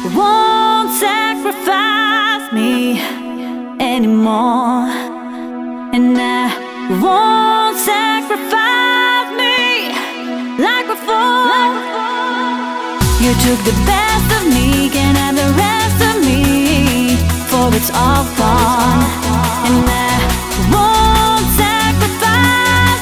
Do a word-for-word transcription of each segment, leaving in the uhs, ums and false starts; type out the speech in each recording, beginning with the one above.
won't sacrifice me anymore, and I won't sacrifice me like before. You took the best of me, can't have the rest of me, for it's all gone, and I won't sacrifice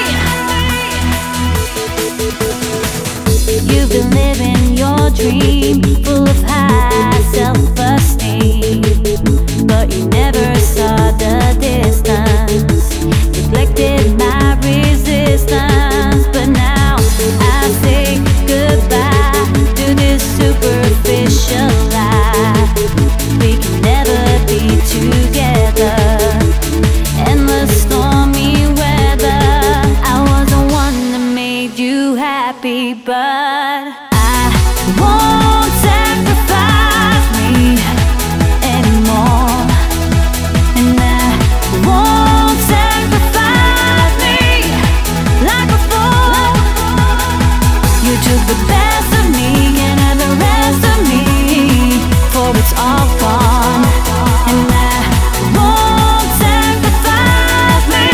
me. You've been living your dream, full of high self-esteem, but you never saw the distance, neglected my resistance. But now I say goodbye to this superficial life. We can never be together, endless stormy weather. I was the one that made you happy, but I won't sacrifice me anymore, and I won't sacrifice me like before. You took the best of me, can't have the rest of me, for it's all gone, and I won't sacrifice me.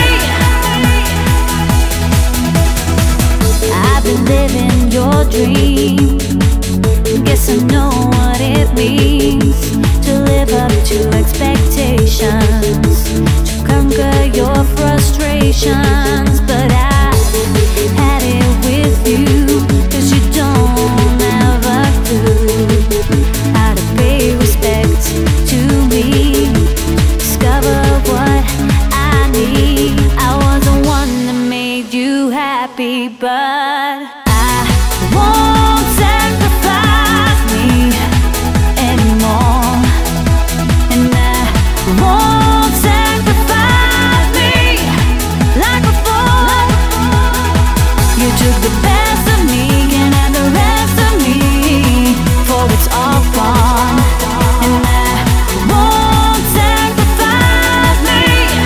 I've been living your dream, guess I know what it means to live up to expectations, to conquer your frustrations. But I had it with you, 'cause you don't have a clue how to pay respect to me, discover what I need. I was the one that made you happy, but I won't sacrifice me anymore, and I won't sacrifice me like before. You took the best of me, can't have the rest of me, for it's all gone, and I won't sacrifice me.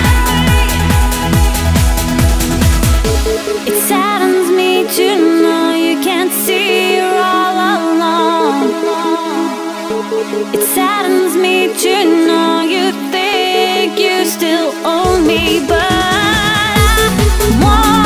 It saddens me to know you can't see you're all alone. It saddens me to know you think you still own me, but I won't